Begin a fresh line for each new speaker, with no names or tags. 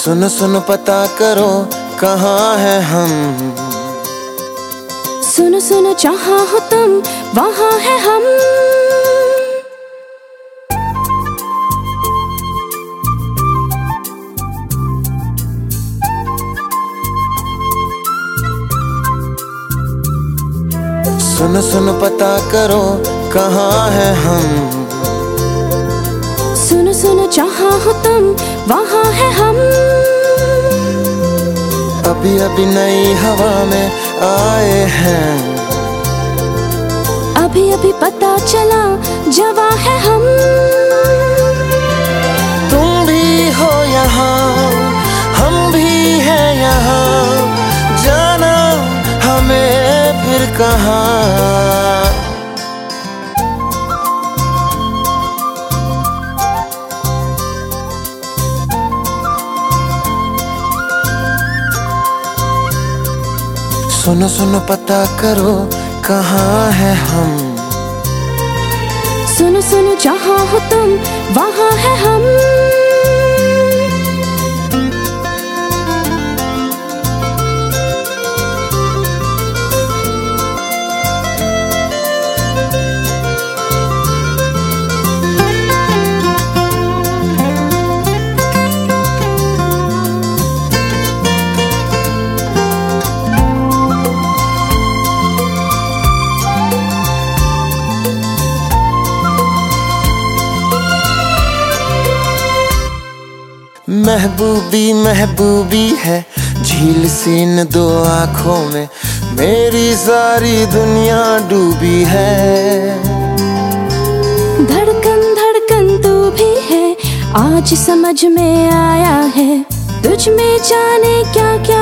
सुनो सुनो पता करो कहाँ है हम।
सुनो सुनो जहाँ हो तुम वहाँ है हम।
सुनो सुनो पता करो कहाँ है हम।
सुनो सुनो जहाँ हो तुम वहाँ है हम।
अभी अभी नई हवा में आए हैं।
अभी अभी पता चला जवा है हम।
तुम भी हो यहाँ, हम भी हैं यहाँ, जाना हमें फिर कहाँ। सुनो सुनो पता करो कहाँ है हम।
सुनो सुनो जहाँ हो तुम वहाँ है हम।
महबूबी महबूबी है झील सी इन दो आँखों में, मेरी सारी दुनिया डूबी है।
धड़कन धड़कन तू भी है आज समझ में आया है, तुझ में जाने क्या क्या